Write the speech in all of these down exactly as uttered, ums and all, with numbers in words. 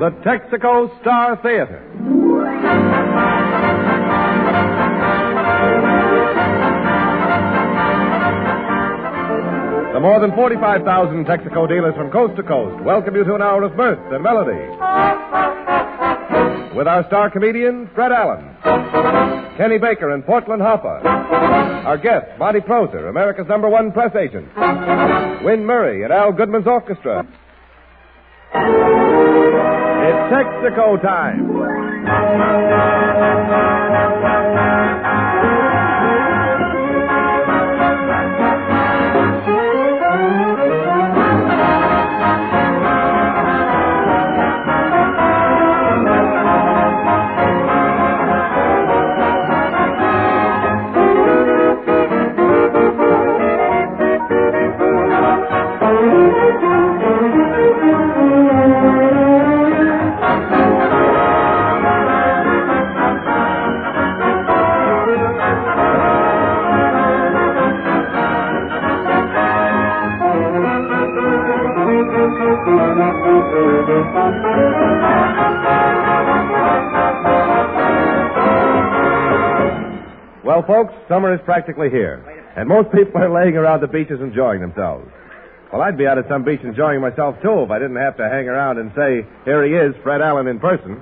the Texaco Star Theater. The more than forty-five thousand Texaco dealers from coast to coast welcome you to an hour of mirth and melody. With our star comedian, Fred Allen. Kenny Baker and Portland Hoffa. Our guest, Monty Proser, America's number one press agent. Win Murray and Al Goodman's orchestra. It's Texaco time. Well, folks, summer is practically here, and most people are laying around the beaches enjoying themselves. Well, I'd be out at some beach enjoying myself, too, if I didn't have to hang around and say, here he is, Fred Allen in person.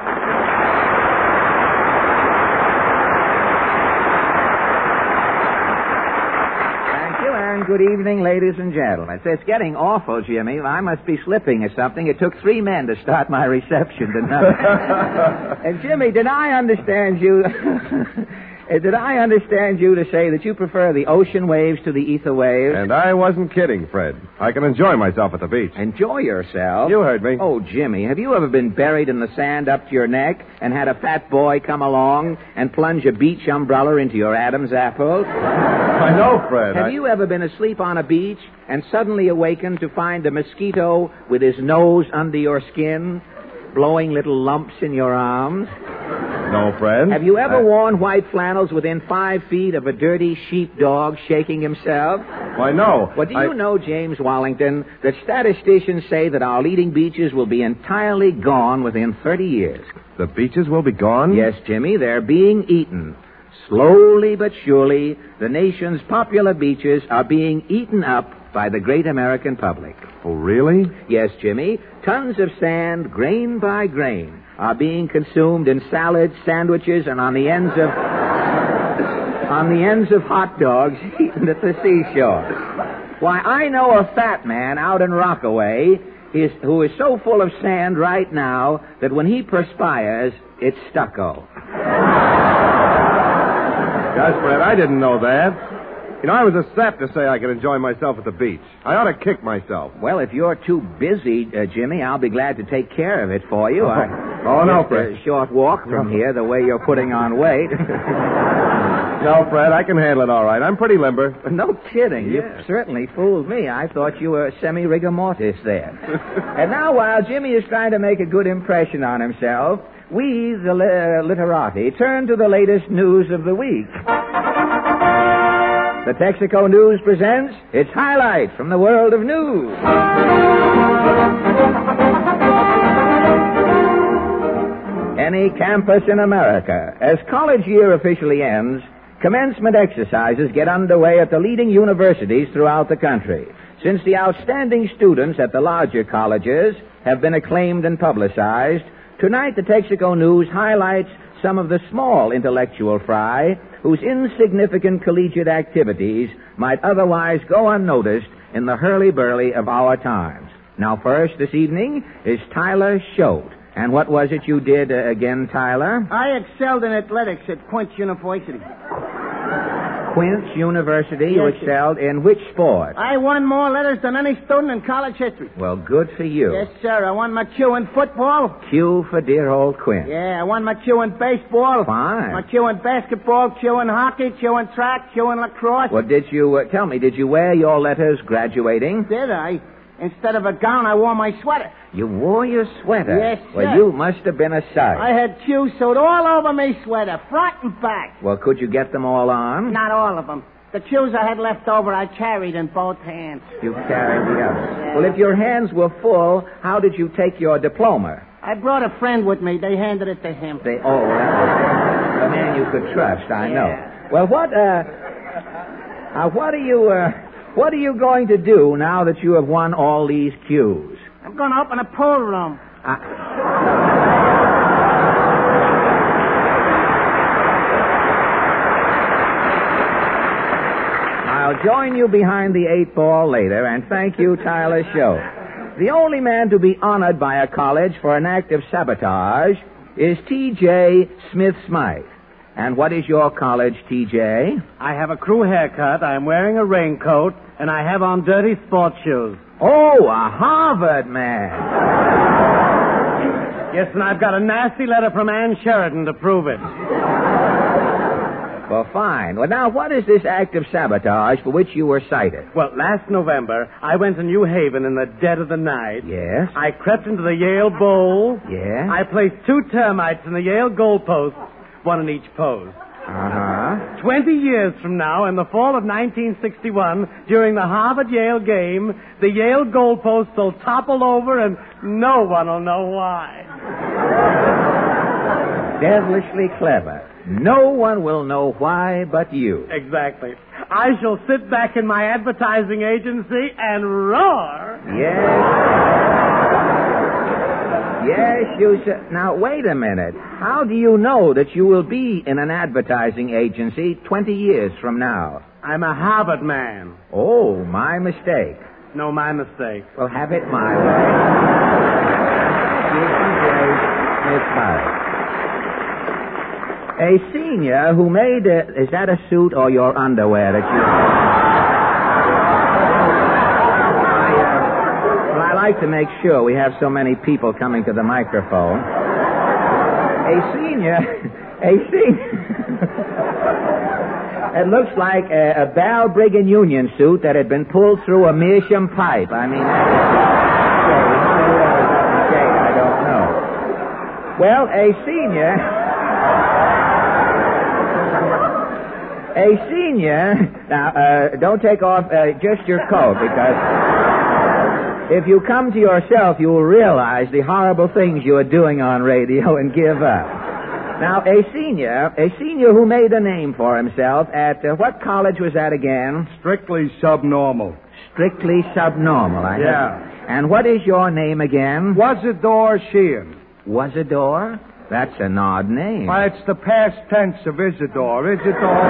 Good evening, ladies and gentlemen. It's, it's getting awful, Jimmy. I must be slipping or something. It took three men to start my reception tonight. And, Jimmy, did I understand you... did I understand you to say that you prefer the ocean waves to the ether waves? And I wasn't kidding, Fred. I can enjoy myself at the beach. Enjoy yourself? You heard me. Oh, Jimmy, have you ever been buried in the sand up to your neck and had a fat boy come along and plunge a beach umbrella into your Adam's apple? I know, Fred. Have I... you ever been asleep on a beach and suddenly awakened to find a mosquito with his nose under your skin, blowing little lumps in your arms? No, Fred. Have you ever I... worn white flannels within five feet of a dirty sheepdog shaking himself? Why, no. Well, do I... you know, James Wallington, that statisticians say that our leading beaches will be entirely gone within thirty years? The beaches will be gone? Yes, Jimmy, they're being eaten. Slowly but surely, the nation's popular beaches are being eaten up by the great American public. Oh, really? Yes, Jimmy. Tons of sand, grain by grain, are being consumed in salads, sandwiches, and on the ends of on the ends of hot dogs eaten at the seashore. Why, I know a fat man out in Rockaway is, who is so full of sand right now that when he perspires, it's stucco. Gosh, Fred, I didn't know that. You know, I was a sap to say I could enjoy myself at the beach. I ought to kick myself. Well, if you're too busy, uh, Jimmy, I'll be glad to take care of it for you. Oh, I, oh no, just Fred. a short walk from here, the way you're putting on weight. No, Fred, I can handle it all right. I'm pretty limber. No kidding. Yeah. You certainly fooled me. I thought you were semi-rigor mortis there. And now, while Jimmy is trying to make a good impression on himself, we, the li- literati, turn to the latest news of the week. The Texaco News presents its highlights from the world of news. Any campus in America. As college year officially ends, commencement exercises get underway at the leading universities throughout the country. Since the outstanding students at the larger colleges have been acclaimed and publicized, tonight the Texaco News highlights some of the small intellectual fry whose insignificant collegiate activities might otherwise go unnoticed in the hurly-burly of our times. Now, first this evening is Tyler Schote. And what was it you did uh, again, Tyler? I excelled in athletics at Quince University. Quince University, you Yes, excelled in which sport? I won more letters than any student in college history. Well, good for you. Yes, sir. I won my Q in football. Q for dear old Quince. Yeah, I won my Q in baseball. Fine. My Q in basketball, Q in hockey, Q in track, Q in lacrosse. Well, did you, uh, tell me, did you wear your letters graduating? Did I? Instead of a gown, I wore my sweater. You wore your sweater? Yes, Well, sir. you must have been a sight. I had Q sewed all over me sweater, front and back. Well, could you get them all on? Not all of them. The cues I had left over, I carried in both hands. You carried the others. Well, if your hands were full, how did you take your diploma? I brought a friend with me. They handed it to him. They, oh, that was a man you could trust, I Yeah. know. Well, what, uh, uh, what are you, uh, what are you going to do now that you have won all these cues? I'm going to open a pool room. Uh, I'll join you behind the eight ball later, and thank you, Tyler Show. The only man to be honored by a college for an act of sabotage is T J Smith Smythe. And what is your college, T J? I have a crew haircut, I'm wearing a raincoat, and I have on dirty sports shoes. Oh, a Harvard man. Yes, and I've got a nasty letter from Ann Sheridan to prove it. Well, fine. Well, now, what is this act of sabotage for which you were cited? Well, last November, I went to New Haven in the dead of the night. Yes? I crept into the Yale Bowl. Yes? I placed two termites in the Yale goalposts, one in each pose. Uh-huh. Twenty years from now, in the fall of nineteen sixty-one, during the Harvard-Yale game, the Yale goalposts will topple over and no one will know why. Devilishly clever. No one will know why but you. Exactly. I shall sit back in my advertising agency and roar. Yes. Yes, you should. Now, wait a minute. How do you know that you will be in an advertising agency twenty years from now? I'm a Harvard man. Oh, my mistake. No, my mistake. Well, have it my way. Smith Smythe. A senior who made a... Is that a suit or your underwear that you... I, uh, well, I like to make sure we have so many people coming to the microphone. A senior... A senior... It looks like a, a Balbriggan Union suit that had been pulled through a meerschaum pipe. I mean... Okay, I don't know. Well, a senior... A senior... Now, uh, don't take off uh, just your coat, because if you come to yourself, you will realize the horrible things you are doing on radio and give up. Now, a senior, a senior who made a name for himself at... Uh, what college was that again? Strictly subnormal. Strictly subnormal, I Yeah. know. And what is your name again? Wasador Sheehan. Wasador? That's an odd name. Why, it's the past tense of Isidore. Isidore.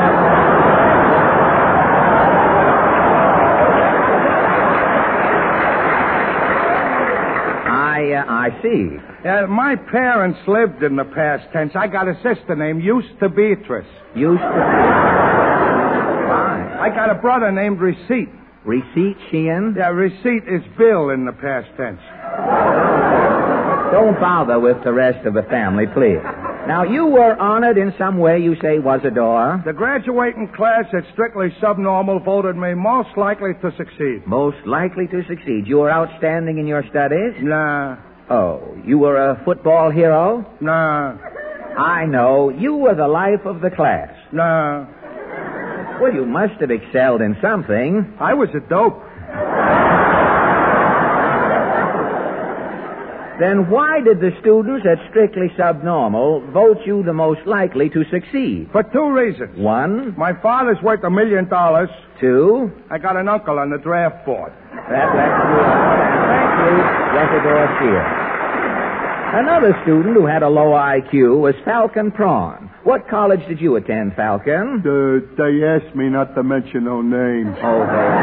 I, uh, I see. Uh, my parents lived in the past tense. I got a sister named Used to Beatrice. Used to... Fine. I got a brother named Receipt. Receipt, Sheehan? Yeah, Receipt is Bill in the past tense. Don't bother with the rest of the family, please. Now, you were honored in some way, you say, Wasador. The graduating class at Strictly Subnormal voted me most likely to succeed. Most likely to succeed. You were outstanding in your studies? Nah, Oh, you were a football hero? nah, I know. You were the life of the class. nah. Well, you must have excelled in something. I was a dope. Then why did the students at Strictly Subnormal vote you the most likely to succeed? For two reasons. One, My father's worth a million dollars. two, I got an uncle on the draft board. that left you out. Thank you, Wasador Sheehan. Another student who had a low I Q was Falcon Prawn. What college did you attend, Falcon? Uh, they asked me not to mention no names. Oh, they...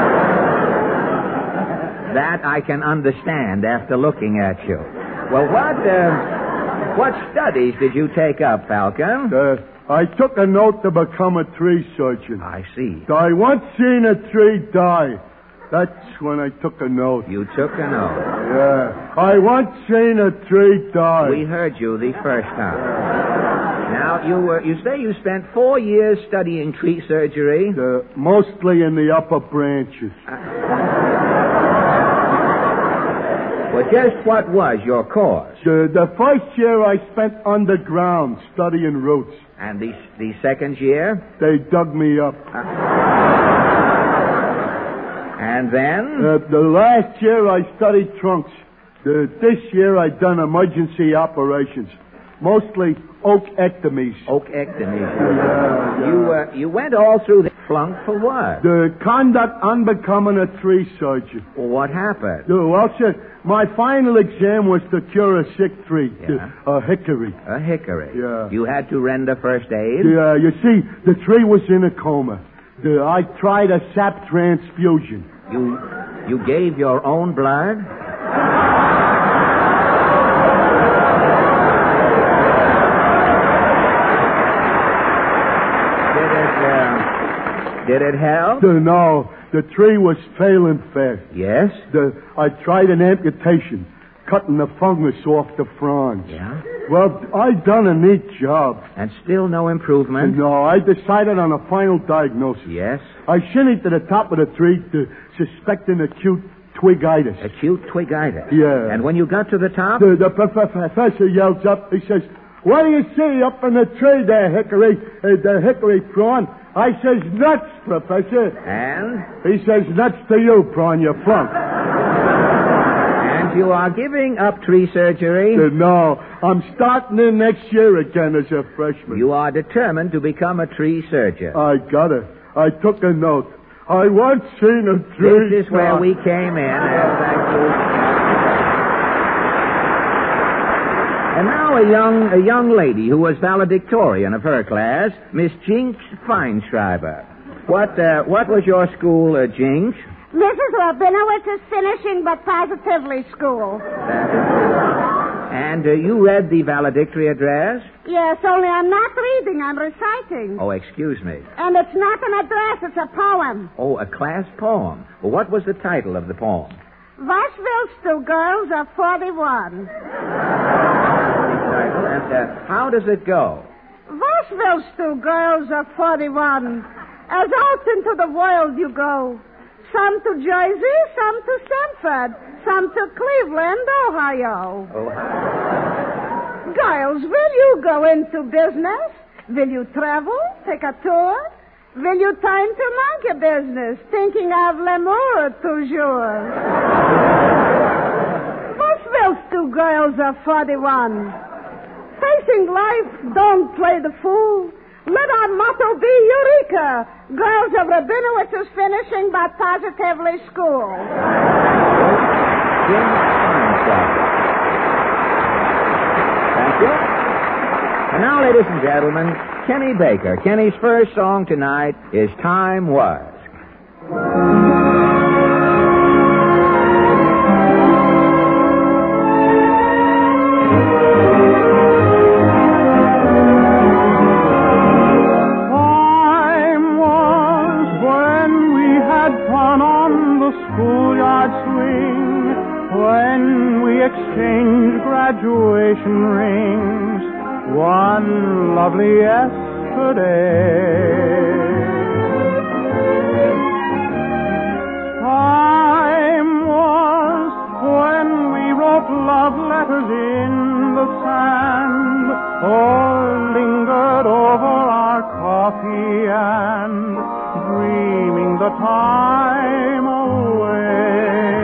That I can understand after looking at you. Well, what, uh, what studies did you take up, Falcon? Uh, I took a note to become a tree surgeon. I see. I once seen a tree die. That's when I took a note. You took a note. Yeah. I once seen a tree die. We heard you the first time. Now, you were, you say you spent four years studying tree surgery? Uh, mostly in the upper branches. Well, just what was your course? The, the first year I spent underground studying roots. And the, the second year? They dug me up. Uh, and then? Uh, the last year I studied trunks. The, this year I done emergency operations. Mostly oakectomies. Oakectomies. Yeah, yeah. You, uh, you went all through the flunk for what? The conduct unbecoming a tree surgeon. Well, what happened? Uh, well, sir, my final exam was to cure a sick tree. Yeah. Uh, a hickory. A hickory. Yeah. You had to render first aid? Yeah, you see, the tree was in a coma. The, I tried a sap transfusion. You, you gave your own blood? Did it help? Uh, no, the tree was failing fast. Yes? The, I tried an amputation, cutting the fungus off the fronds. Yeah? Well, I done a neat job. And still no improvement? No, I decided on a final diagnosis. Yes? I shinnied to the top of the tree to suspecting acute twigitis. Acute twigitis? Yeah. And when you got to the top? The, the prof- professor yells up. He says, "What do you see up in the tree there, Hickory? Uh, the hickory prawn?" I says, "Nuts, Professor." And? He says, "Nuts to you, prawn, you flunk." And you are giving up tree surgery? Uh, no, I'm starting in next year again as a freshman. You are determined to become a tree surgeon. I got it. I took a note. I once seen a tree. This is where we came in. Uh, thank you. And now a young a young lady who was valedictorian of her class, Miss Jinx Feinschreiber. What uh, what was your school, uh, Jinx? Missus Rabinowitz's finishing but positively school. And uh, you read the valedictory address? Yes, only I'm not reading, I'm reciting. Oh, excuse me. And it's not an address, it's a poem. Oh, a class poem. Well, what was the title of the poem? Was willst du, girls of forty-one? And uh, how does it go? Was willst du, girls of forty-one? As out into the world you go. Some to Jersey, some to Sanford, some to Cleveland, Ohio. Oh. Girls, will you go into business? Will you travel, take a tour? Will you time to monkey business, thinking of l'amour toujours? Was willst du, girls of forty-one? Facing life, don't play the fool. Let our motto be Eureka. Girls of Rabinowitz is finishing but positively school. Thank you. And now, ladies and gentlemen, Kenny Baker. Kenny's first song tonight is Time Was. Exchange graduation rings one lovely yesterday. Time was when we wrote love letters in the sand, or lingered over our coffee and dreaming the time away.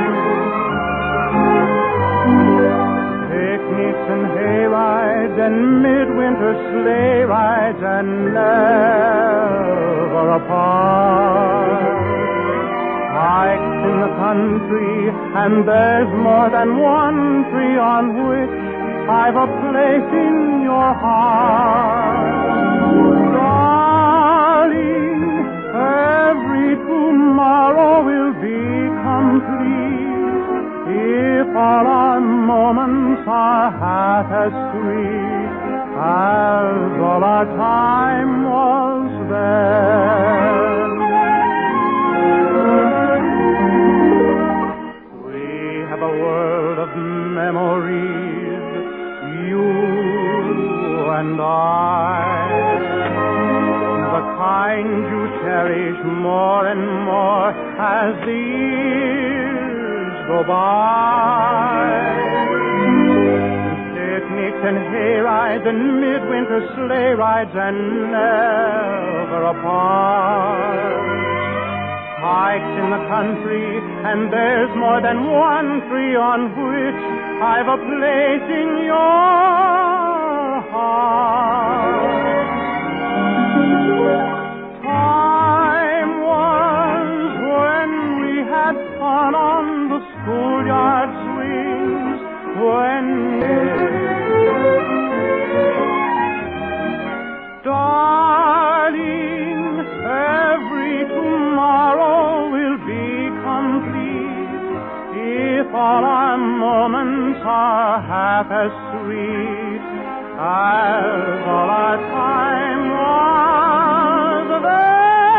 And midwinter sleigh rides and never apart. Hikes in the country, and there's more than one tree on which I've a place in your heart. Darling, every tomorrow will be complete if all our moments are half as sweet as all our time was then. We have a world of memories, you and I, the kind you cherish more and more as the years go by. Picnics and hay rides and midwinter sleigh rides and never apart. Hikes in the country, and there's more than one tree on which I've a place in your heart. Time was when we had fun on the schoolyard swings, when darling, every tomorrow will be complete if all our moments are half as sweet as all our time was there.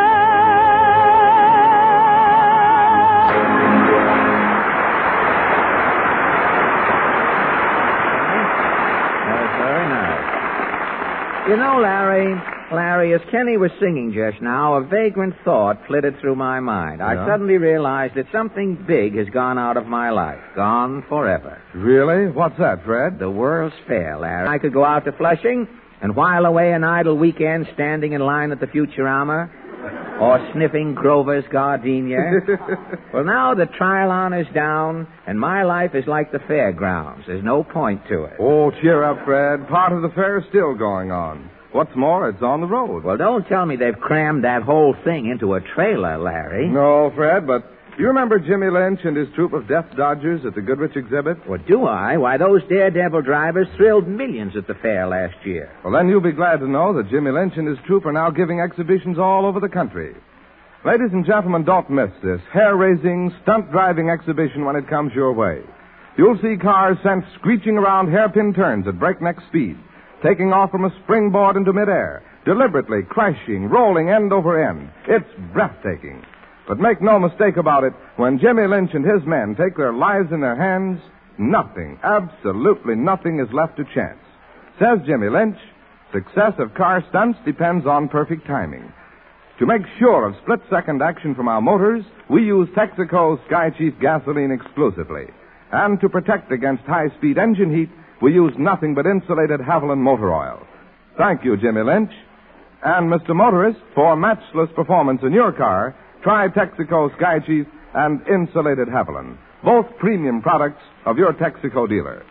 That's very nice. You know, Larry, Larry, as Kenny was singing just now, a vagrant thought flitted through my mind. I Yeah? suddenly realized that something big has gone out of my life. Gone forever. Really? What's that, Fred? The World's Fair, Larry. I could go out to Flushing and while away an idle weekend standing in line at the Futurama or sniffing Grover's gardenia. Well, now the trial honor's down, and my life is like the fairgrounds. There's no point to it. Oh, cheer up, Fred. Part of the fair is still going on. What's more, it's on the road. Well, don't tell me they've crammed that whole thing into a trailer, Larry. No, Fred, but you remember Jimmy Lynch and his troupe of Death Dodgers at the Goodrich exhibit? Well, do I? Why, those daredevil drivers thrilled millions at the fair last year. Well, then you'll be glad to know that Jimmy Lynch and his troupe are now giving exhibitions all over the country. Ladies and gentlemen, don't miss this hair-raising, stunt-driving exhibition when it comes your way. You'll see cars sent screeching around hairpin turns at breakneck speed, taking off from a springboard into midair, deliberately crashing, rolling end over end. It's breathtaking. But make no mistake about it, when Jimmy Lynch and his men take their lives in their hands, nothing, absolutely nothing is left to chance. Says Jimmy Lynch, success of car stunts depends on perfect timing. To make sure of split-second action from our motors, we use Texaco Sky Chief gasoline exclusively. And to protect against high-speed engine heat, we use nothing but insulated Haviland motor oil. Thank you, Jimmy Lynch. And, Mister Motorist, for matchless performance in your car, try Texaco Sky Chief and insulated Haviland, both premium products of your Texaco dealer.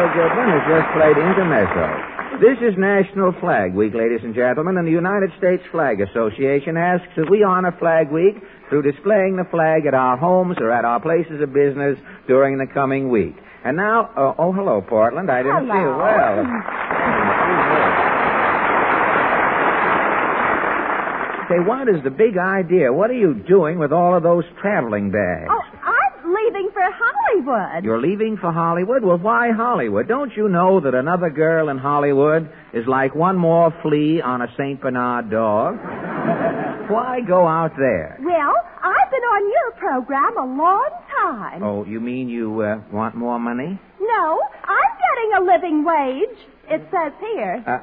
Saul Goodman has just played Intermezzo. This is National Flag Week, ladies and gentlemen, and the United States Flag Association asks that we honor Flag Week through displaying the flag at our homes or at our places of business during the coming week. And now, uh, oh, hello, Portland. I didn't Hello. see you. Well, say, what is the big idea? What are you doing with all of those traveling bags? Oh, I'm leaving for Hollywood. You're leaving for Hollywood? Well, why Hollywood? Don't you know that another girl in Hollywood is like one more flea on a Saint Bernard dog? Why go out there? Well, I've been on your program a long time. Oh, you mean you uh, want more money? No, I'm getting a living wage. It says here. Uh,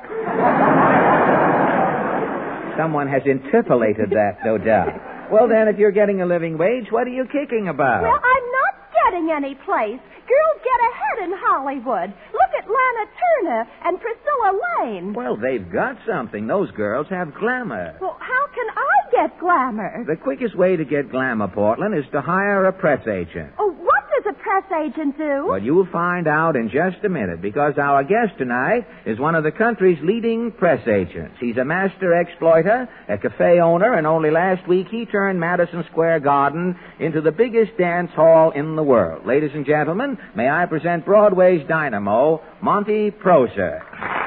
someone has interpolated that, no doubt. Well, then, if you're getting a living wage, what are you kicking about? Well, I'm not getting any place. Girls get ahead in Hollywood. Look at Lana Turner and Priscilla Lane. Well, they've got something. Those girls have glamour. Well, how can I get glamour? The quickest way to get glamour, Portland, is to hire a press agent. Oh, what does a press agent do? Well, you'll find out in just a minute, because our guest tonight is one of the country's leading press agents. He's a master exploiter, a cafe owner, and only last week he turned Madison Square Garden into the biggest dance hall in the world. Ladies and gentlemen, may I present Broadway's dynamo, Monty Prosser.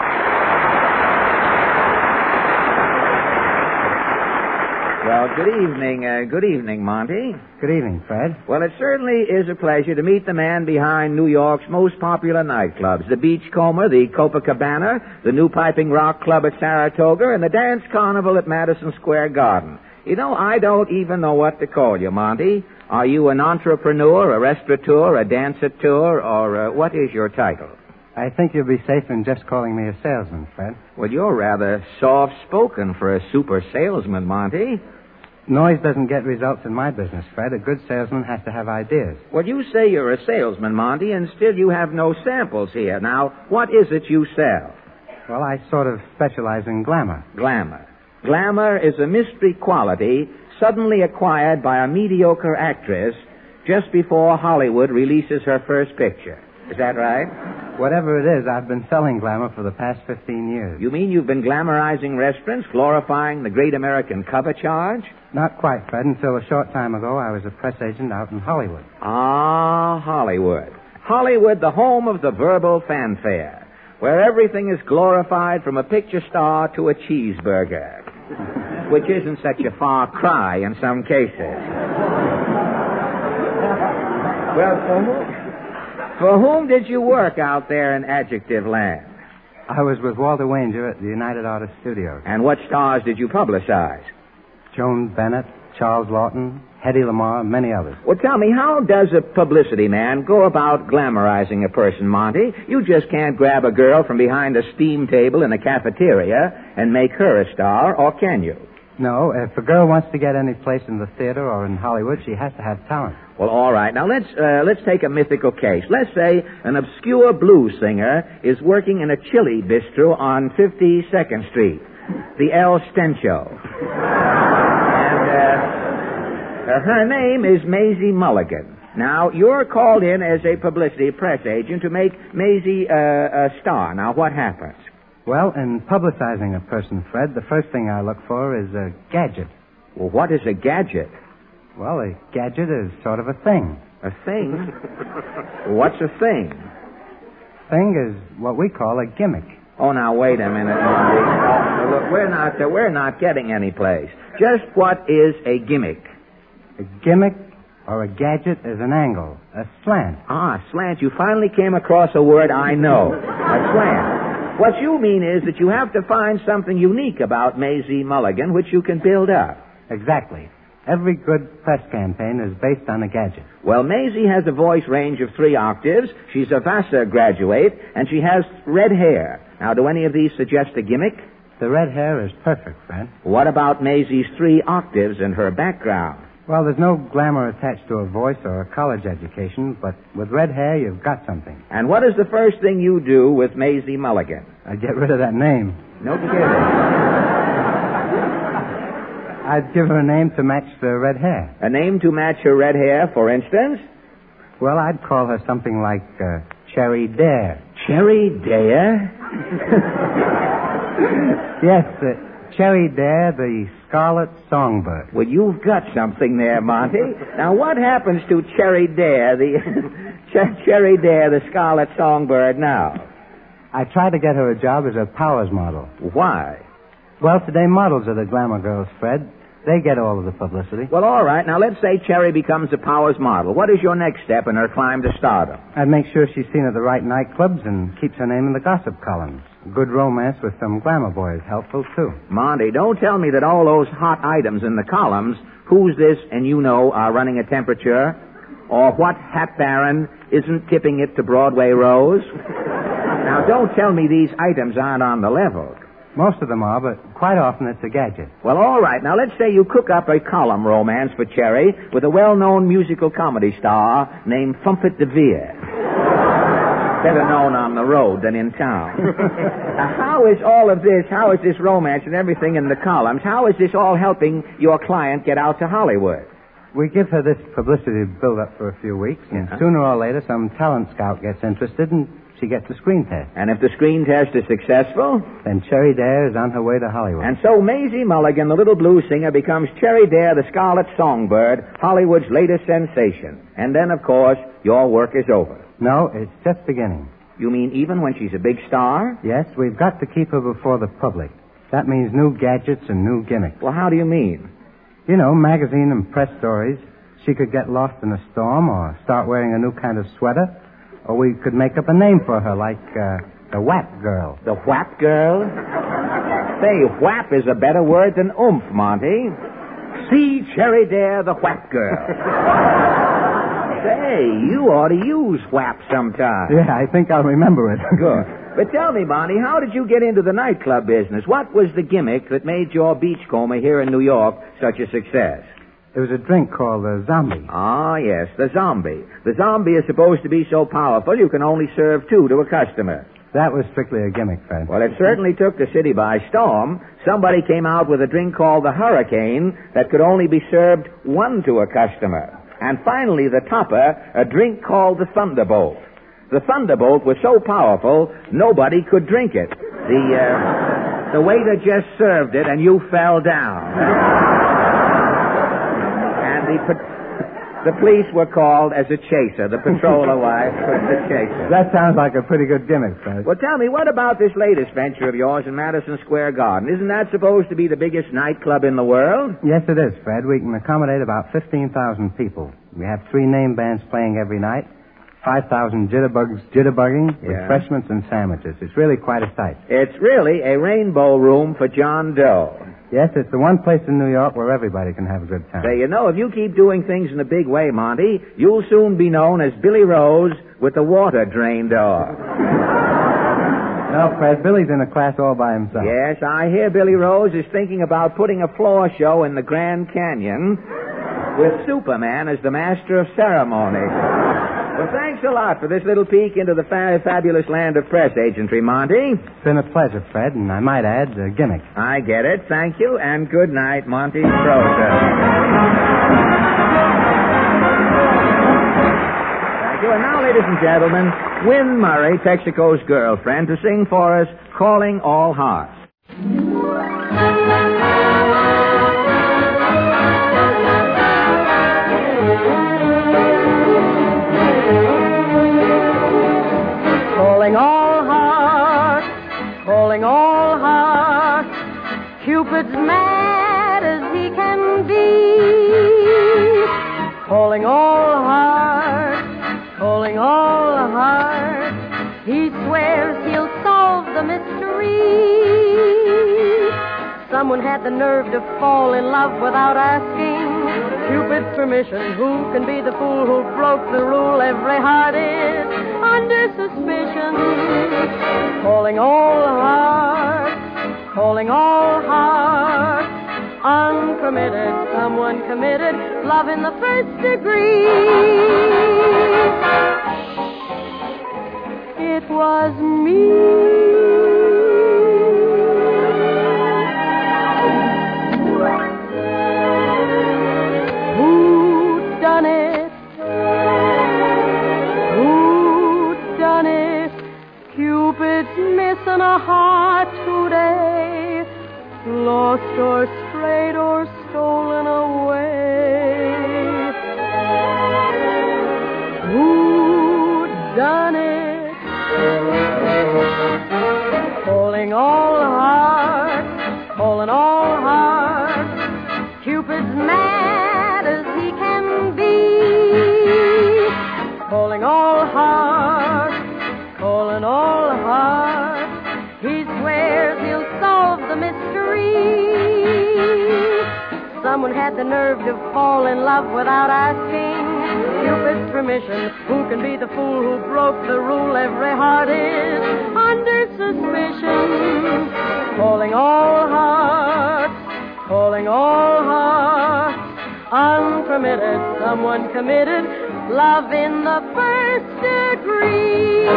Well, good evening, uh, good evening, Monty. Good evening, Fred. Well, it certainly is a pleasure to meet the man behind New York's most popular nightclubs, the Beachcomber, the Copacabana, the New Piping Rock Club at Saratoga, and the Dance Carnival at Madison Square Garden. You know, I don't even know what to call you, Monty. Are you an entrepreneur, a restaurateur, a dancer-tour, or uh, what is your title? I think you'll be safe in just calling me a salesman, Fred. Well, you're rather soft-spoken for a super salesman, Monty. Noise doesn't get results in my business, Fred. A good salesman has to have ideas. Well, you say you're a salesman, Monty, and still you have no samples here. Now, what is it you sell? Well, I sort of specialize in glamour. Glamour. Glamour is a mystery quality suddenly acquired by a mediocre actress just before Hollywood releases her first picture. Is that right? Whatever it is, I've been selling glamour for the past fifteen years. You mean you've been glamorizing restaurants, glorifying the great American cover charge? Not quite, Fred. Until a short time ago, I was a press agent out in Hollywood. Ah, Hollywood. Hollywood, the home of the verbal fanfare, where everything is glorified from a picture star to a cheeseburger, which isn't such a far cry in some cases. Well, for whom, for whom did you work out there in Adjective Land? I was with Walter Wanger at the United Artists Studios. And what stars did you publicize? Joan Bennett, Charles Lawton, Hedy Lamarr, many others. Well, tell me, how does a publicity man go about glamorizing a person, Monty? You just can't grab a girl from behind a steam table in a cafeteria and make her a star, or can you? No, if a girl wants to get any place in the theater or in Hollywood, she has to have talent. Well, all right. Now, let's uh, let's take a mythical case. Let's say an obscure blues singer is working in a chili bistro on fifty-second Street, the El Stencho. And uh, her name is Maisie Mulligan. Now, you're called in as a publicity press agent to make Maisie uh, a star. Now, what happens? Well, in publicizing a person, Fred, the first thing I look for is a gadget. Well, what is a gadget? Well, a gadget is sort of a thing. A thing? What's a thing? Thing is what we call a gimmick. Oh, now, wait a minute, Monty. Oh, look, we're not, uh, we're not getting any place. Just what is a gimmick? A gimmick or a gadget is an angle, a slant. Ah, slant. You finally came across a word I know. A slant. What you mean is that you have to find something unique about Maisie Mulligan which you can build up. Exactly. Every good press campaign is based on a gadget. Well, Maisie has a voice range of three octaves. She's a Vassar graduate, and she has red hair. Now, do any of these suggest a gimmick? The red hair is perfect, Fred. What about Maisie's three octaves and her background? Well, there's no glamour attached to a voice or a college education, but with red hair, you've got something. And what is the first thing you do with Maisie Mulligan? I get rid of that name. No kidding. I'd give her a name to match the red hair. A name to match her red hair, for instance? Well, I'd call her something like uh, Cherry Dare. Cherry Dare? Yes, uh, Cherry Dare, the Scarlet Songbird. Well, you've got something there, Monty. Now, what happens to Cherry Dare, the Ch- Cherry Dare, the Scarlet Songbird now? I tried to get her a job as a Powers model. Why? Well, today models are the glamour girls, Fred. They get all of the publicity. Well, all right. Now, let's say Cherry becomes a Powers model. What is your next step in her climb to stardom? I'd make sure she's seen at the right nightclubs and keeps her name in the gossip columns. Good romance with some glamour boy is helpful, too. Monty, don't tell me that all those hot items in the columns, who's this and you know, are running a temperature, or what hat baron isn't tipping it to Broadway Rose. Now, don't tell me these items aren't on the level. Most of them are, but quite often it's a gadget. Well, all right. Now, let's say you cook up a column romance for Cherry with a well-known musical comedy star named Fumfit DeVere. Better known on the road than in town. Now, how is all of this, how is this romance and everything in the columns, how is this all helping your client get out to Hollywood? We give her this publicity build-up for a few weeks, and Yeah. sooner or later some talent scout gets interested and she gets a screen test. And if the screen test is successful? Then Cherry Dare is on her way to Hollywood. And so Maisie Mulligan, the little blues singer, becomes Cherry Dare, the Scarlet Songbird, Hollywood's latest sensation. And then, of course, your work is over. No, it's just beginning. You mean even when she's a big star? Yes, we've got to keep her before the public. That means new gadgets and new gimmicks. Well, how do you mean? You know, magazine and press stories. She could get lost in a storm or start wearing a new kind of sweater. Or we could make up a name for her, like uh, the Whap Girl. The Whap Girl? Say, whap is a better word than oomph, Monty. See Cherry Dare, the Whap Girl. Say, you ought to use whap sometime. Yeah, I think I'll remember it. Good. But tell me, Monty, how did you get into the nightclub business? What was the gimmick that made your beachcomber here in New York such a success? There was a drink called the Zombie. Ah, yes, the zombie. The zombie is supposed to be so powerful you can only serve two to a customer. That was strictly a gimmick, Fred. Well, it certainly took the city by storm. Somebody came out with a drink called the Hurricane that could only be served one to a customer. And finally, the topper, a drink called the Thunderbolt. The Thunderbolt was so powerful, nobody could drink it. The, uh, the waiter just served it, and you fell down. The, the police were called as a chaser. The patroller wife was the chaser. That sounds like a pretty good gimmick, Fred. Well, tell me, what about this latest venture of yours in Madison Square Garden? Isn't that supposed to be the biggest nightclub in the world? Yes, it is, Fred. We can accommodate about fifteen thousand people. We have three name bands playing every night, five thousand jitterbugs jitterbugging, Yeah. refreshments and sandwiches. It's really quite a sight. It's really a rainbow room for John Doe. Yes, it's the one place in New York where everybody can have a good time. Say, you know, if you keep doing things in a big way, Monty, you'll soon be known as Billy Rose with the water drained off. No, Fred, Billy's in a class all by himself. Yes, I hear Billy Rose is thinking about putting a floor show in the Grand Canyon with Superman as the master of ceremony. Well, thanks a lot for this little peek into the fa- fabulous land of press agentry, Monty. It's been a pleasure, Fred, and I might add, a gimmick. I get it. Thank you, and good night, Monty Stroser. Thank you. And now, ladies and gentlemen, Win Murray, Texaco's girlfriend, to sing for us Calling All Hearts. Calling all hearts, calling all hearts. Cupid's mad as he can be. Calling all hearts, calling all hearts. He swears he'll solve the mystery. Someone had the nerve to fall in love without asking Cupid's permission. Who can be the fool who broke the rule? Every heart is under suspicion. Calling all hearts, calling all hearts. Uncommitted, someone committed, love in the first degree. It was me. Cupid's missing a heart today, lost or strayed or stolen away. Who done it? Calling all hearts, calling all hearts. Cupid's mad as he can be. Calling all hearts, calling all hearts. He swears he'll solve the mystery. Someone had the nerve to fall in love without asking Cupid's permission. Who can be the fool who broke the rule? Every heart is under suspicion. Calling all hearts, calling all hearts. Unpermitted, someone committed love in the first degree.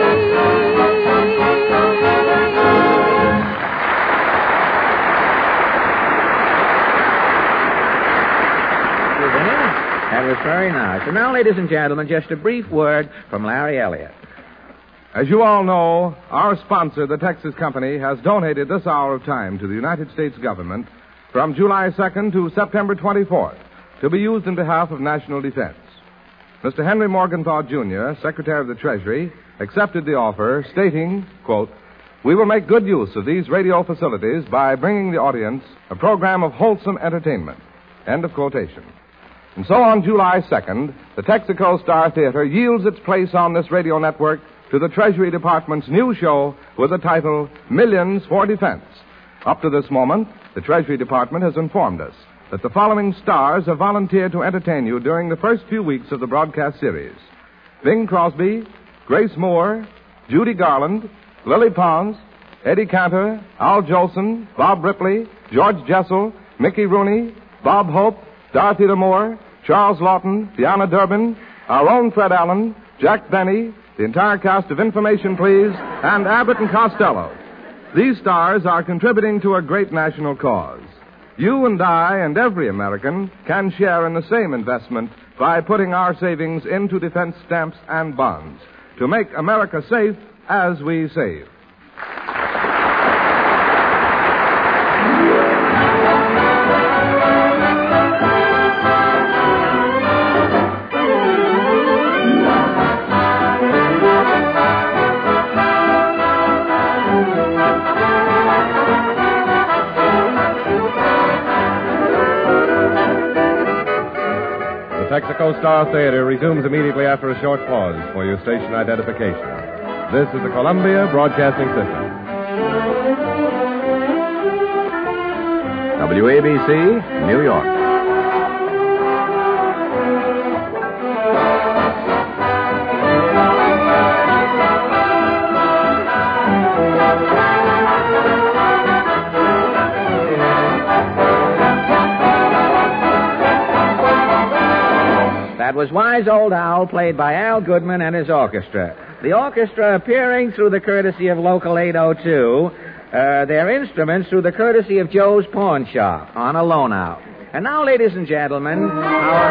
That was very nice. And now, ladies and gentlemen, just a brief word from Larry Elliott. As you all know, our sponsor, the Texas Company, has donated this hour of time to the United States government from July second to September twenty-fourth to be used in behalf of national defense. Mister Henry Morgenthau, Junior, Secretary of the Treasury, accepted the offer, stating, quote, "We will make good use of these radio facilities by bringing the audience a program of wholesome entertainment." End of quotation. And so on July second, the Texaco Star Theater yields its place on this radio network to the Treasury Department's new show with the title Millions for Defense. Up to this moment, the Treasury Department has informed us that the following stars have volunteered to entertain you during the first few weeks of the broadcast series: Bing Crosby, Grace Moore, Judy Garland, Lily Pons, Eddie Cantor, Al Jolson, Bob Ripley, George Jessel, Mickey Rooney, Bob Hope, Dorothy D'Amour, Charles Lawton, Deanna Durbin, our own Fred Allen, Jack Benny, the entire cast of Information Please, and Abbott and Costello. These stars are contributing to a great national cause. You and I and every American can share in the same investment by putting our savings into defense stamps and bonds to make America safe as we save. The Texaco Star Theater resumes immediately after a short pause for your station identification. This is the Columbia Broadcasting System. W A B C, New York. That was Wise Old Owl, played by Al Goodman and his orchestra. The orchestra appearing through the courtesy of Local eight oh two, uh, their instruments through the courtesy of Joe's Pawn Shop on a loan out. And now, ladies and gentlemen, our...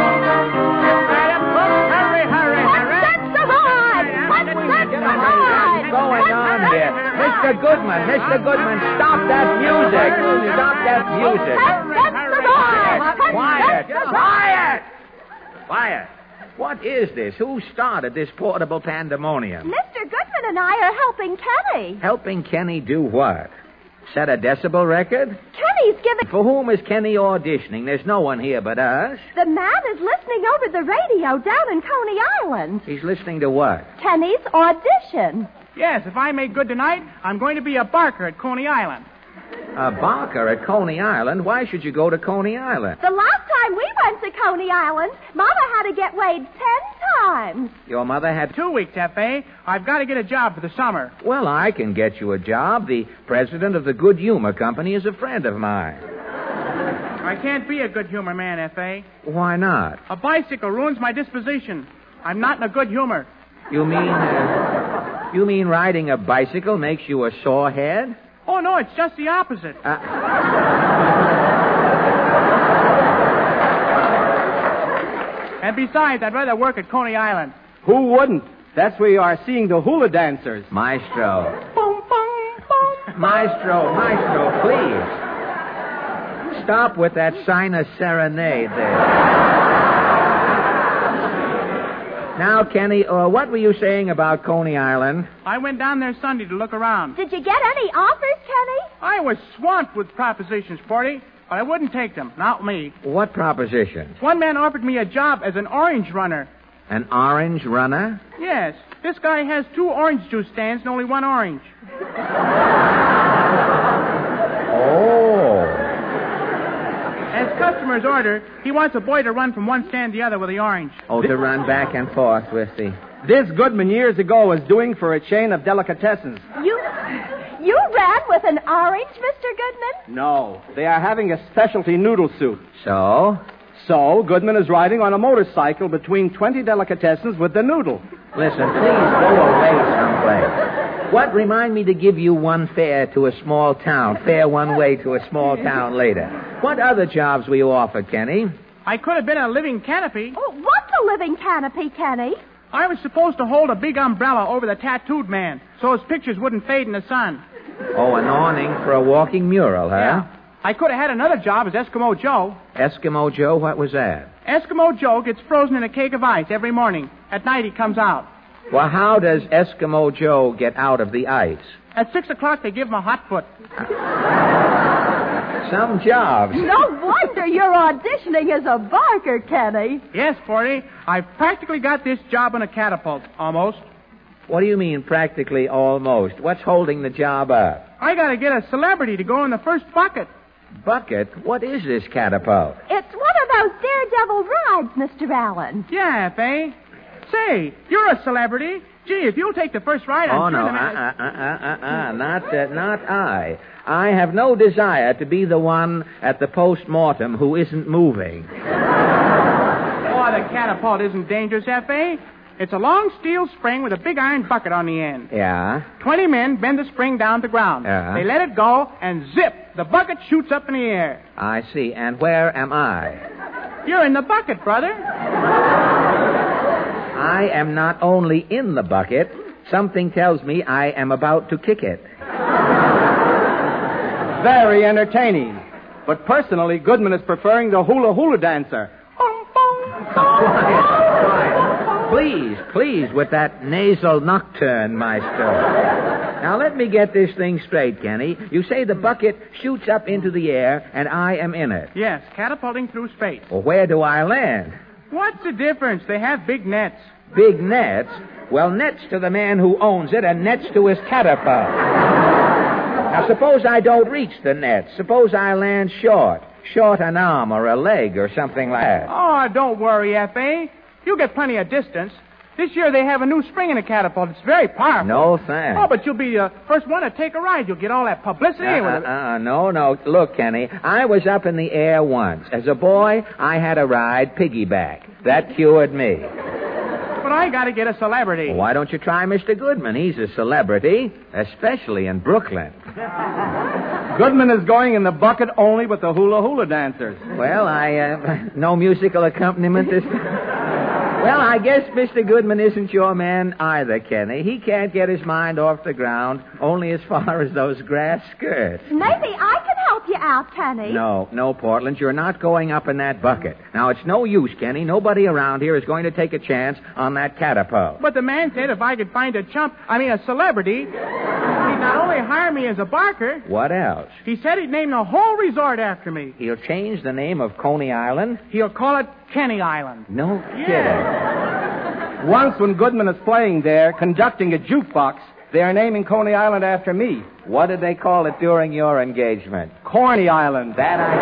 Hurry, hurry, hurry. What's the horn? What's the horn? What's going on here? Mister Goodman, Mister Goodman, stop that music. Stop that music. That's the horn. Quiet, quiet. Quiet. What is this? Who started this portable pandemonium? Mister Goodman and I are helping Kenny. Helping Kenny do what? Set a decibel record? Kenny's giving... For whom is Kenny auditioning? There's no one here but us. The man is listening over the radio down in Coney Island. He's listening to what? Kenny's audition. Yes, if I make good tonight, I'm going to be a barker at Coney Island. A barker at Coney Island? Why should you go to Coney Island? The last time we went to Coney Island, Mama had to get weighed ten times. Your mother had... Two weeks, F A. I've got to get a job for the summer. Well, I can get you a job. The president of the Good Humor Company is a friend of mine. I can't be a good humor man, F A. Why not? A bicycle ruins my disposition. I'm not in a good humor. You mean... Uh, you mean riding a bicycle makes you a sore head? Oh, no, it's just the opposite. Uh... And besides, I'd rather work at Coney Island. Who wouldn't? That's where you are seeing the hula dancers. Maestro. Maestro, Maestro, please. Stop with that sinus serenade there. Now, Kenny, uh, what were you saying about Coney Island? I went down there Sunday to look around. Did you get any offers, Kenny? I was swamped with propositions, Porty, but I wouldn't take them. Not me. What propositions? One man offered me a job as an orange runner. An orange runner? Yes. This guy has two orange juice stands and only one orange. Oh. As customers order, he wants a boy to run from one stand to the other with the orange. Oh, to run back and forth with the... This Goodman years ago was doing for a chain of delicatessens. You you ran with an orange, Mister Goodman? No. They are having a specialty noodle soup. So? So, Goodman is riding on a motorcycle between twenty delicatessens with the noodle. Listen, please go away someplace. What? Remind me to give you one fare to a small town. Fare one way to a small town later. What other jobs were you offered, Kenny? I could have been a living canopy. Oh, what's a living canopy, Kenny? I was supposed to hold a big umbrella over the tattooed man so his pictures wouldn't fade in the sun. Oh, an awning for a walking mural, huh? Yeah. I could have had another job as Eskimo Joe. Eskimo Joe? What was that? Eskimo Joe gets frozen in a cake of ice every morning. At night, he comes out. Well, how does Eskimo Joe get out of the ice? At six o'clock, they give him a hot foot. Some jobs. No wonder you're auditioning as a barker, Kenny. Yes, Forty. I've practically got this job on a catapult, almost. What do you mean, practically almost? What's holding the job up? I got to get a celebrity to go in the first bucket. Bucket? What is this catapult? It's one of those daredevil rides, Mister Allen. Yeah, Faye. Say, you're a celebrity. Gee, if you'll take the first ride, I'm oh, sure no, the man... uh, uh, uh, uh, uh, not, uh, not I. I have no desire to be the one at the post-mortem who isn't moving. Oh, the catapult isn't dangerous, F A. It's a long steel spring with a big iron bucket on the end. Yeah? Twenty men bend the spring down to the ground. Uh-huh. They let it go, and zip, the bucket shoots up in the air. I see. And where am I? You're in the bucket, brother. I am not only in the bucket, something tells me I am about to kick it. Very entertaining. But personally, Goodman is preferring the hula hula dancer. Quiet, quiet. Please, please, with that nasal nocturne, Maestro. Now, let me get this thing straight, Kenny. You say the bucket shoots up into the air, and I am in it. Yes, catapulting through space. Well, where do I land? What's the difference? They have big nets. Big nets? Well, nets to the man who owns it and nets to his catapult. Now, suppose I don't reach the net. Suppose I land short. Short an arm or a leg or something like that. Oh, don't worry, F A. You'll get plenty of distance. This year they have a new spring in a catapult. It's very powerful. No thanks. Oh, but you'll be the first one to take a ride. You'll get all that publicity. Uh, with uh, uh, no, no. Look, Kenny, I was up in the air once. As a boy, I had a ride piggyback. That cured me. But I got to get a celebrity. Well, why don't you try Mister Goodman? He's a celebrity, especially in Brooklyn. Goodman is going in the bucket only with the hula hula dancers. Well, I, uh, no musical accompaniment this Well, I guess Mister Goodman isn't your man either, Kenny. He can't get his mind off the ground, only as far as those grass skirts. Maybe I can help you out, Kenny. No, no, Portland, you're not going up in that bucket. Now, it's no use, Kenny. Nobody around here is going to take a chance on that catapult. But the man said if I could find a chump, I mean a celebrity, he'd not only hire me as a barker. What else? He said he'd name the whole resort after me. He'll change the name of Coney Island? He'll call it Kenny Island. No Yeah. kidding. Once when Goodman is playing there, conducting a jukebox, they are naming Coney Island after me. What did they call it during your engagement? Corny Island. That I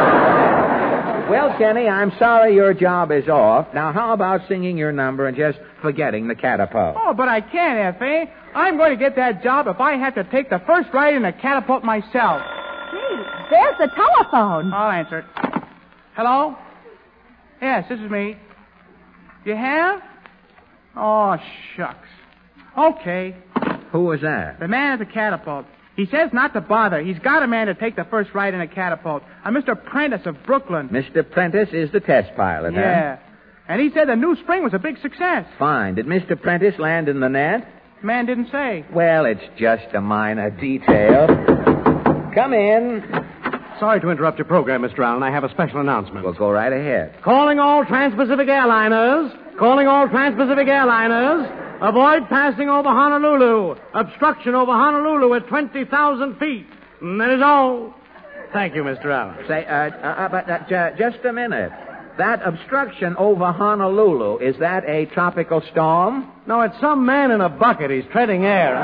can. Well, Kenny, I'm sorry your job is off. Now, how about singing your number and just forgetting the catapult? Oh, but I can't, F A. I'm going to get that job if I have to take the first ride in a catapult myself. Gee, there's the telephone. I'll answer it. Hello? Yes, this is me. You have? Oh, shucks. Okay. Who was that? The man at the catapult. He says not to bother. He's got a man to take the first ride in a catapult. I'm Mister Prentice of Brooklyn. Mister Prentice is the test pilot, Yeah. huh? And he said the new spring was a big success. Fine. Did Mister Prentice land in the net? Man didn't say. Well, it's just a minor detail. Come in. Sorry to interrupt your program, Mister Allen. I have a special announcement. Well, go right ahead. Calling all Trans-Pacific airliners. Calling all Trans-Pacific airliners. Avoid passing over Honolulu. Obstruction over Honolulu at twenty thousand feet. And that is all. Thank you, Mister Allen. Say, uh, uh, but uh, j- just a minute. That obstruction over Honolulu, is that a tropical storm? No, it's some man in a bucket. He's treading air.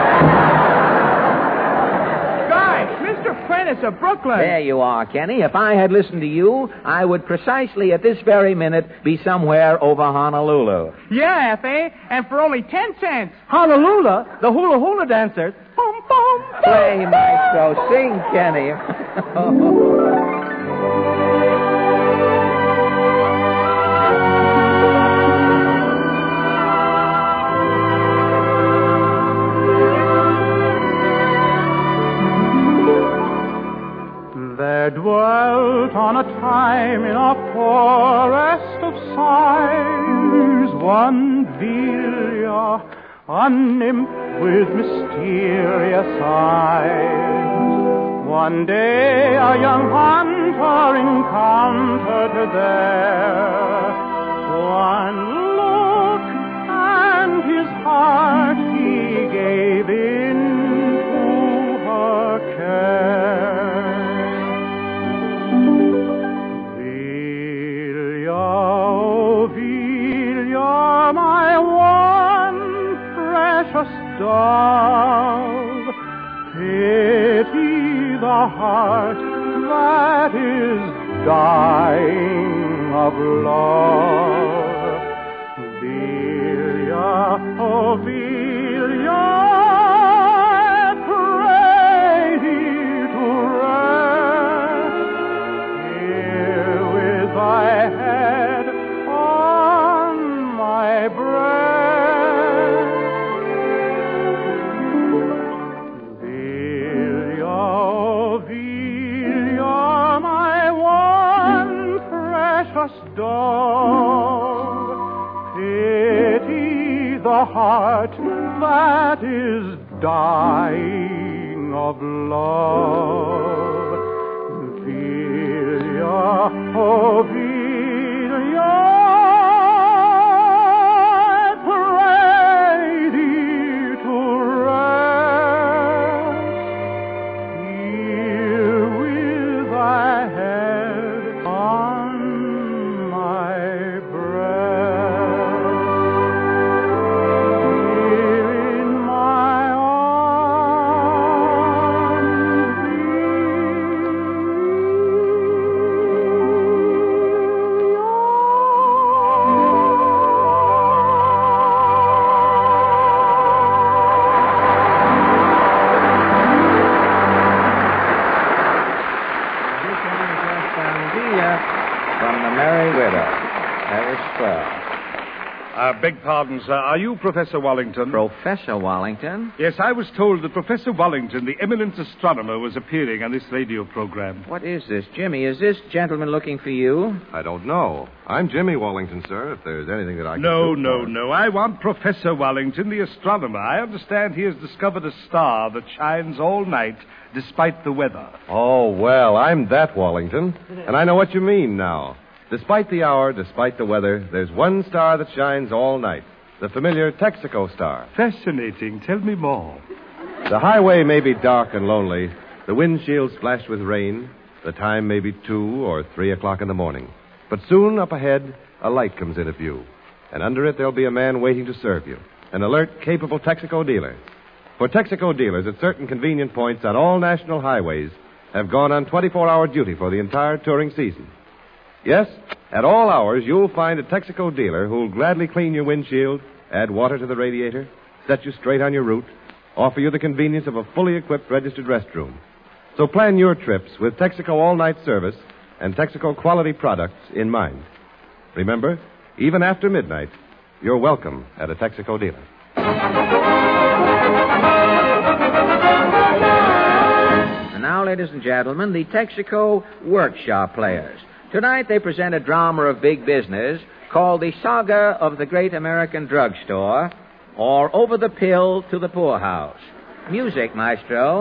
Guys, Mister Prentice of Brooklyn. There you are, Kenny. If I had listened to you, I would precisely at this very minute be somewhere over Honolulu. Yeah, F A, and for only ten cents. Honolulu? The hula hula dancers. Boom, boom, boom. Play, maestro. Sing, Kenny. There dwelt on a time in a forest of sighs one Delia, a nymph with mysterious eyes. One day a young hunter encountered her there. One look and his heart he gave into her care. Dove, pity the heart that is dying of love. Delia, oh Delia, pray thee to rest here with thy head on my breast. Dove, pity the heart that is dying of love. Delia, oh Delia, pray thee to rest here with thy head on Uh, beg pardon, sir. Are you Professor Wallington? Professor Wallington? Yes, I was told that Professor Wallington, the eminent astronomer, was appearing on this radio program. What is this, Jimmy? Is this gentleman looking for you? I don't know. I'm Jimmy Wallington, sir, if there's anything that I can No, do no, for. no. I want Professor Wallington, the astronomer. I understand he has discovered a star that shines all night despite the weather. Oh, well, I'm that Wallington, and I know what you mean now. Despite the hour, despite the weather, there's one star that shines all night. The familiar Texaco star. Fascinating. Tell me more. The highway may be dark and lonely. The windshield splashed with rain. The time may be two or three o'clock in the morning. But soon, up ahead, a light comes into view. And under it, there'll be a man waiting to serve you. An alert, capable Texaco dealer. For Texaco dealers at certain convenient points on all national highways have gone on twenty-four hour duty for the entire touring season. Yes, at all hours, you'll find a Texaco dealer who'll gladly clean your windshield, add water to the radiator, set you straight on your route, offer you the convenience of a fully equipped registered restroom. So plan your trips with Texaco all-night service and Texaco quality products in mind. Remember, even after midnight, you're welcome at a Texaco dealer. And now, ladies and gentlemen, the Texaco Workshop Players. Tonight they present a drama of big business called The Saga of the Great American Drugstore, or Over the Pill to the Poorhouse. Music, maestro.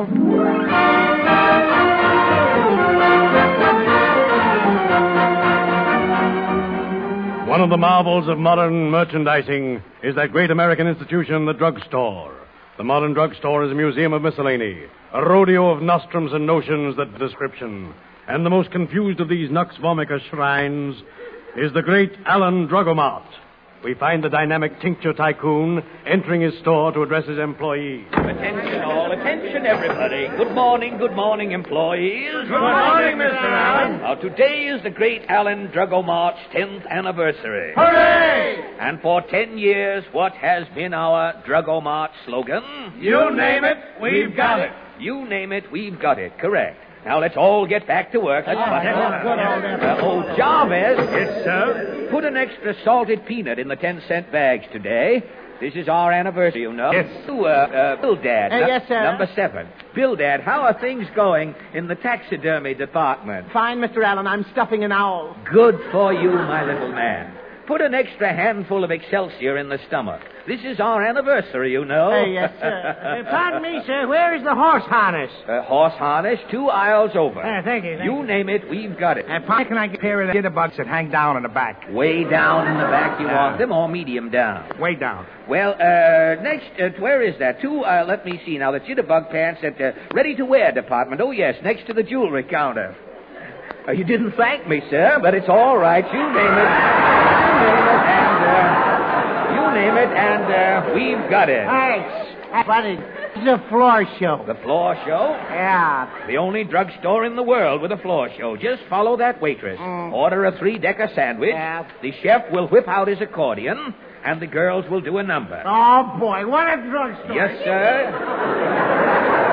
One of the marvels of modern merchandising is that great American institution, the drugstore. The modern drugstore is a museum of miscellany, a rodeo of nostrums and notions that description. And the most confused of these nux vomica shrines is the great Allen Drugomart. We find the dynamic tincture tycoon entering his store to address his employees. Attention all, attention everybody. Good morning, good morning, employees. Good morning, Mister Allen. Now, today is the great Allen Drugomart's tenth anniversary. Hooray! And for ten years, what has been our Drugomart slogan? You name it, we've got it. You name it, we've got it. Correct. Now, let's all get back to work. Let's uh, oh, Jarvis. Yes, sir? Put an extra salted peanut in the ten-cent bags today. This is our anniversary, you know. Yes. To, uh, uh, Bildad. Uh, yes, sir. Number seven. Bildad, how are things going in the taxidermy department? Fine, Mister Allen. I'm stuffing an owl. Good for you, my little man. Put an extra handful of Excelsior in the stomach. This is our anniversary, you know. Uh, yes, sir. Uh, pardon me, sir. Where is the horse harness? Uh, horse harness, two aisles over. Uh, thank you. Thank you name it, we've got it. And why can I get a pair of the jitterbugs that hang down in the back? Way down in the back, you Down. want them, or medium down? Way down. Well, uh, next, uh, where is that? Two, uh, let me see now. The jitterbug pants at the ready-to-wear department. Oh, yes, next to the jewelry counter. Uh, you didn't thank me, sir, but it's all right. You name it. You name it, and, uh, you name it, and, uh, we've got it. Thanks. Buddy, this is a floor show. The floor show? Yeah. The only drugstore in the world with a floor show. Just follow that waitress. Mm. Order a three-decker sandwich. Yeah. The chef will whip out his accordion, and the girls will do a number. Oh, boy, what a drugstore. Yes, sir.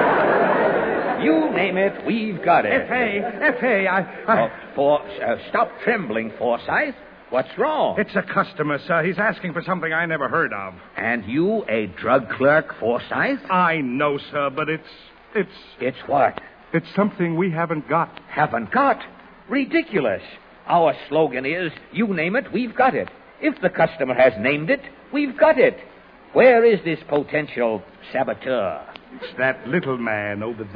You name it, we've got it. F A, F A, I... I... Oh, for, uh, stop trembling, Forsyth. What's wrong? It's a customer, sir. He's asking for something I never heard of. And you, a drug clerk, Forsyth? I know, sir, but it's... It's... It's what? It's something we haven't got. Haven't got? Ridiculous. Our slogan is, you name it, we've got it. If the customer has named it, we've got it. Where is this potential saboteur? It's that little man over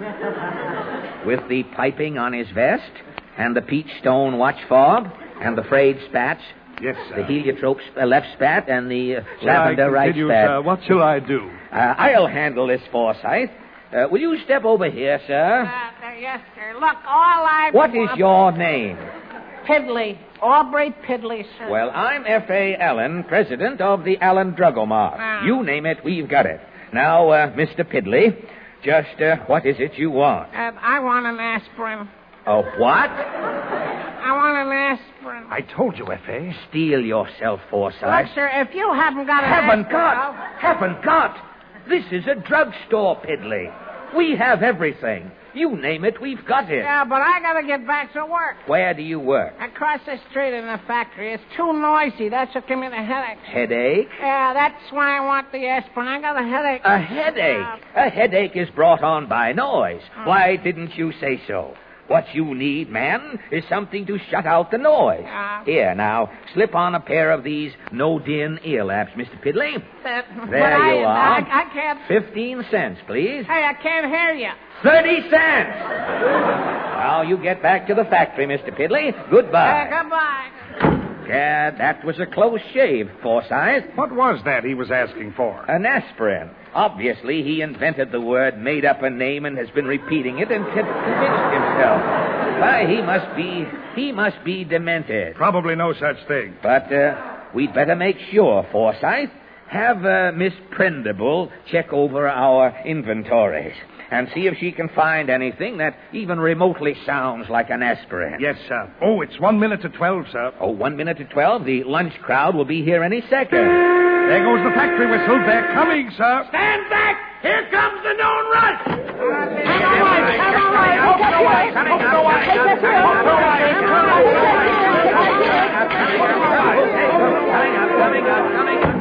there. With the piping on his vest, and the peach stone watch fob, and the frayed spats. Yes, sir. The heliotrope sp- uh, left spat, and the uh, Shall I lavender right continue, spat. sir? What shall I do? Uh, I'll handle this, Forsyth. Uh, will you step over here, sir? Uh, yes, sir. Look, all I... What is your name? Piddly. Aubrey Piddly, sir. Well, I'm F A. Allen, president of the Allen Drugomart. Ah. You name it, we've got it. Now, uh, Mister Piddly, just uh, what is it you want? Uh, I want an aspirin. A what? I want an aspirin. I told you, F A. Steel yourself, Forsyth. Look, sir, if you haven't got an Haven't aspirin... got! Haven't got! This is a drugstore, Piddly. We have everything. You name it, we've got it. Yeah, but I gotta get back to work. Where do you work? Across the street in the factory. It's too noisy. That's what gives me the headache. Headache? Yeah, that's why I want the aspirin. I got a headache. A headache? A headache is brought on by noise. Why didn't you say so? What you need, man, is something to shut out the noise. Yeah. Here, now, slip on a pair of these no-din ear laps, Mister Piddly. That, There but I, you are. I, I can't... Fifteen cents, please. Hey, I can't hear you. Thirty cents! Now, you get back to the factory, Mister Piddly. Goodbye. Uh, goodbye. Yeah, that was a close shave, Forsyth. What was that he was asking for? An aspirin. Obviously, he invented the word, made up a name, and has been repeating it and con- convinced himself. Why, he must be, he must be demented. Probably no such thing. But, uh, we'd better make sure, Forsyth. Have, uh, Miss Prendable check over our inventories and see if she can find anything that even remotely sounds like an aspirin. Yes, sir. Oh, it's one minute to twelve, sir. Oh, one minute to twelve? The lunch crowd will be here any second. There goes the factory whistle. They're coming, sir. Stand back! Here comes the known rush! Coming up, coming up, coming up.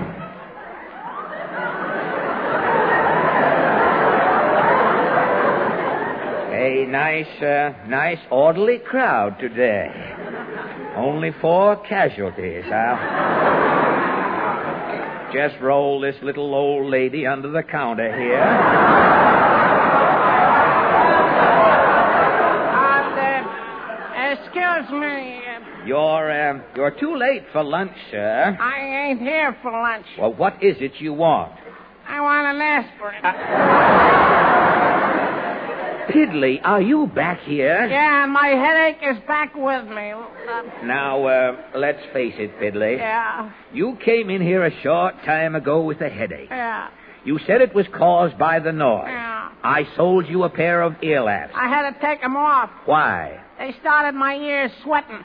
A nice Nice, uh, nice orderly crowd today. Only four casualties. I'll just roll this little old lady under the counter here. Uh, excuse me. You're, uh, you're too late for lunch, sir. I ain't here for lunch. Well, what is it you want? I want an aspirin. Piddly, are you back here? Yeah, and my headache is back with me. Uh, Now, uh, let's face it, Piddly. yeah, You came in here a short time ago with a headache. yeah, You said it was caused by the noise. yeah. I sold you a pair of earlaps. I had to take them off. Why? They started my ears sweating.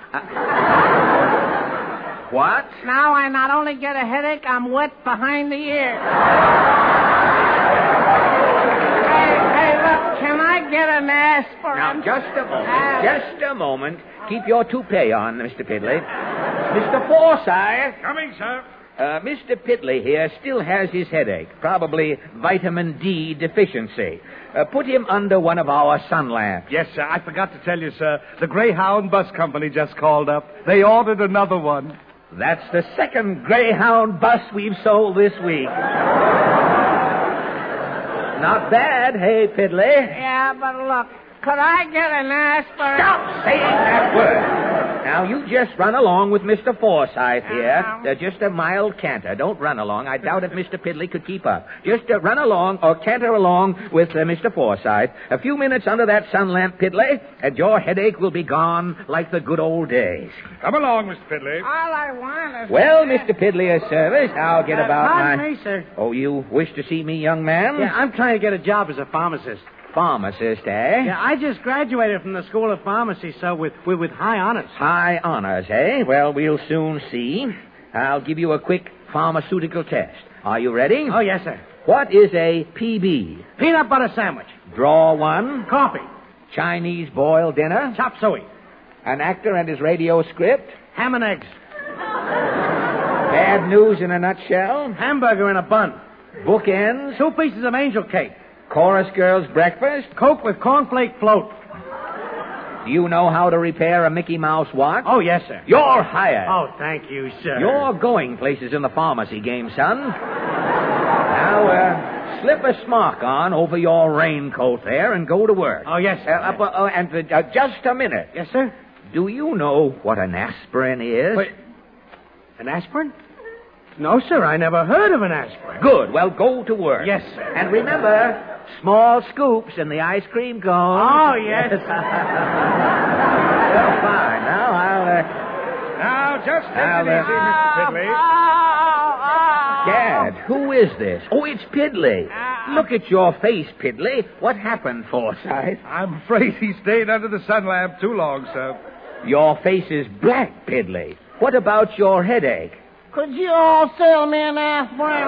What? Now I not only get a headache, I'm wet behind the ear. hey, hey, look, can I get an aspirin? Now, just a moment. Uh, Just a moment. Keep your toupee on, Mister Piddly. Mister Forsyth. Coming, sir. Uh, Mister Piddly here still has his headache. Probably vitamin D deficiency. Uh, put him under one of our sun lamps. Yes, sir. I forgot to tell you, sir. The Greyhound Bus Company just called up. They ordered another one. That's the second Greyhound bus we've sold this week. Not bad, hey, Piddly? Yeah, but look, could I get an aspirin? Stop saying that word. Now, you just run along with Mister Forsyth here. Uh, just a mild canter. Don't run along. I doubt if Mister Piddly could keep up. Just uh, run along or canter along with uh, Mister Forsyth. A few minutes under that sun lamp, Piddly, and your headache will be gone like the good old days. Come along, Mister Piddly. All I want is... Well, Mister Piddly, a service. I'll get Uh, about pardon my... me, sir. Oh, you wish to see me, young man? Yeah, I'm trying to get a job as a pharmacist. Pharmacist, eh? Yeah, I just graduated from the School of Pharmacy, so with, with, with high honors. High honors, eh? Well, we'll soon see. I'll give you a quick pharmaceutical test. Are you ready? Oh, yes, sir. What is a P B? Peanut butter sandwich. Draw one. Coffee. Chinese boiled dinner. Chop suey. An actor and his radio script. Ham and eggs. Bad news in a nutshell. Hamburger in a bun. Bookends. Two pieces of angel cake. Chorus girl's breakfast. Coke with cornflake float. Do you know how to repair a Mickey Mouse watch? Oh, yes, sir. You're hired. Oh, thank you, sir. You're going places in the pharmacy game, son. Now, uh, slip a smock on over your raincoat there and go to work. Oh, yes, sir. Uh, uh, uh, and uh, just a minute. Yes, sir? Do you know what an aspirin is? Wait. An aspirin? No, sir. I never heard of an aspirin. Good. Well, go to work. Yes, sir. And remember, small scoops in the ice cream cone. Oh, yes. Well, fine. Now, I'll... Uh, Now, just take Now, it uh, easy, Mister Piddly. Dad, who is this? Oh, it's Piddly. Look at your face, Piddly. What happened, Forsyth? I'm afraid he stayed under the sun lamp too long, sir. Your face is black, Piddly. What about your headache? Could you all sell me an aspirin?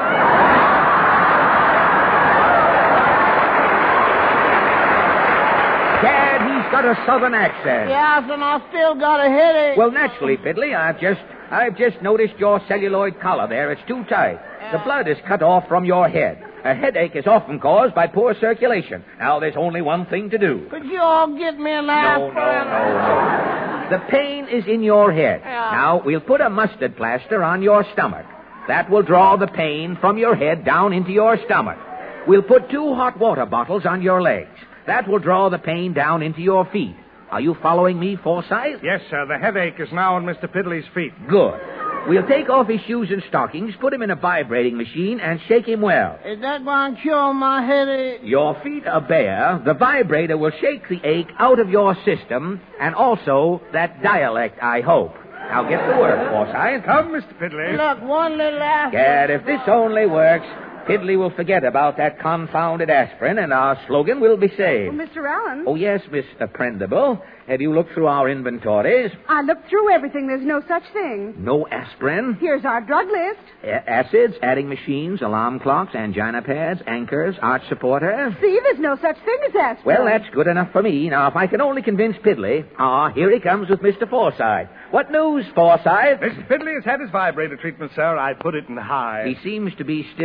Dad, he's got a southern accent. Yes, and I still got a headache. Well, naturally, Piddly, I've just I've just noticed your celluloid collar there. It's too tight. The blood is cut off from your head. A headache is often caused by poor circulation. Now, there's only one thing to do. Could you all get me an No, aspirin? no, no, no. The pain is in your head. Yeah. Now, we'll put a mustard plaster on your stomach. That will draw the pain from your head down into your stomach. We'll put two hot water bottles on your legs. That will draw the pain down into your feet. Are you following me, Forsyth? Yes, sir. The headache is now on Mister Piddly's feet. Good. We'll take off his shoes and stockings, put him in a vibrating machine, and shake him well. Is that going to cure my headache? Your feet are bare. The vibrator will shake the ache out of your system, and also that dialect, I hope. Now get to work, Forsyth. Come, Mister Piddly. Look, one little aspirin. Gad, if this only works, Piddly will forget about that confounded aspirin, and our slogan will be saved. Well, Mister Allen. Oh, yes, Miss Prendable. Have you looked through our inventories? I looked through everything. There's no such thing. No aspirin? Here's our drug list. A- acids, adding machines, alarm clocks, angina pads, anchors, arch supporters. See, there's no such thing as aspirin. Well, that's good enough for me. Now, if I can only convince Piddly. Ah, here he comes with Mister Forsyth. What news, Forsyth? Mister Piddly has had his vibrator treatment, sir. I put it in high. He seems to be still shaking.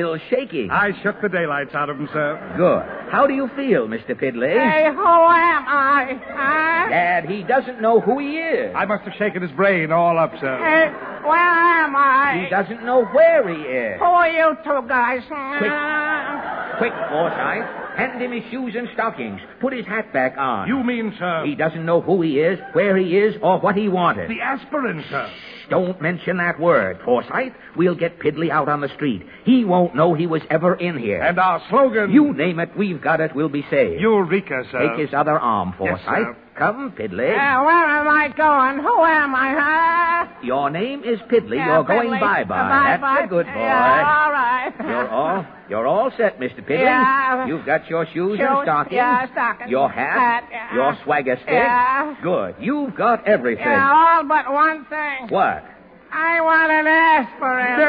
shaking? I shook the daylights out of him, sir. Good. How do you feel, Mister Pidley? Hey, who am I? Huh? Dad, he doesn't know who he is. I must have shaken his brain all up, sir. Hey, where am I? He doesn't know where he is. Who are you two guys? Quick, Forsyth. Hand him his shoes and stockings. Put his hat back on. You mean, sir? He doesn't know who he is, where he is, or what he wanted. The aspirin, sir. Don't mention that word, Forsyth. We'll get Pidley out on the street. He won't know he was ever in here. And our slogan? You name it, we've got it, we'll be saved. Eureka, sir. Take his other arm, Forsyth. Yes, sir. Come, Pidley. Uh, where am I going? Who am I, huh? Your name is Pidley. Yeah, You're going Pidley. bye-bye. Uh, bye-bye. That's a good boy. Yeah, all right. You're all you're all set, Mister Pidley. Yeah. You've got your shoes, Shoes, and stockings. yeah, stockings. Your hat. Hat, yeah. Your swagger stick. Yeah. Good. You've got everything. Yeah, all but one thing. What? I want an aspirin.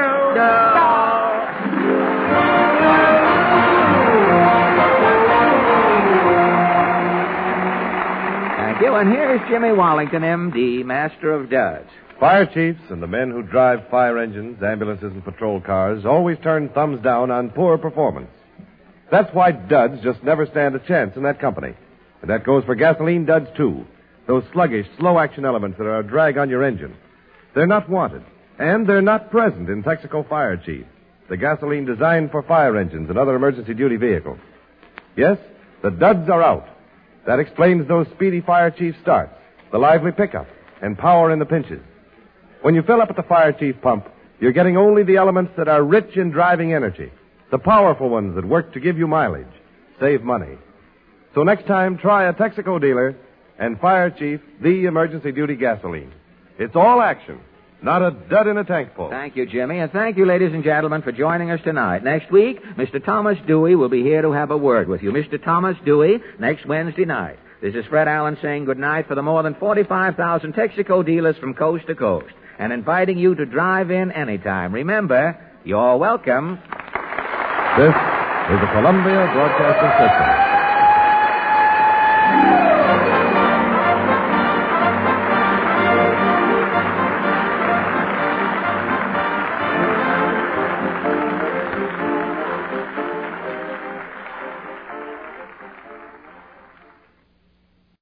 Thank you. And here's Jimmy Wallington, M D, Master of Duds. Fire chiefs and the men who drive fire engines, ambulances, and patrol cars always turn thumbs down on poor performance. That's why duds just never stand a chance in that company. And that goes for gasoline duds, too. Those sluggish, slow-action elements that are a drag on your engine. They're not wanted, and they're not present in Texaco Fire Chief, the gasoline designed for fire engines and other emergency duty vehicles. Yes, the duds are out. That explains those speedy Fire Chief starts, the lively pickup, and power in the pinches. When you fill up at the Fire Chief pump, you're getting only the elements that are rich in driving energy, the powerful ones that work to give you mileage, save money. So next time, try a Texaco dealer and Fire Chief, the emergency duty gasoline. It's all action, not a dud in a tank full. Thank you, Jimmy, and thank you, ladies and gentlemen, for joining us tonight. Next week, Mister Thomas Dewey will be here to have a word with you. Mister Thomas Dewey, next Wednesday night. This is Fred Allen saying good night for the more than forty-five thousand Texaco dealers from coast to coast, and inviting you to drive in anytime. Remember, you're welcome. This is the Columbia Broadcasting System.